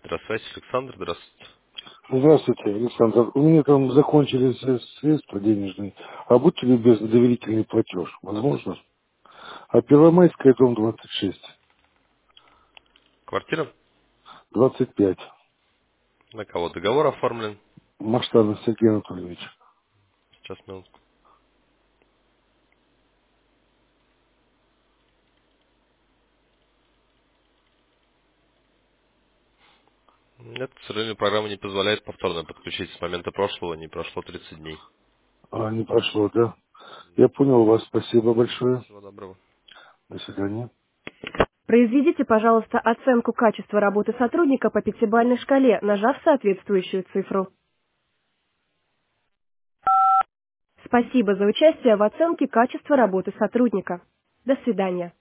Здравствуйте, Александр, здравствуйте. Здравствуйте, Александр. У меня там закончились средства денежные. А будьте любезны, доверительный платеж. Возможно? А Первомайская, дом 26. Квартира? 25. На кого договор оформлен? Маштанов Сергей Анатольевич. Сейчас, минутку. Нет, к сожалению, программа не позволяет повторно подключить с момента прошлого, не прошло 30 дней. А, не прошло, да? Я понял вас. Спасибо большое. Всего доброго. До свидания. Произведите, пожалуйста, оценку качества работы сотрудника по пятибалльной шкале, нажав соответствующую цифру. Спасибо за участие в оценке качества работы сотрудника. До свидания.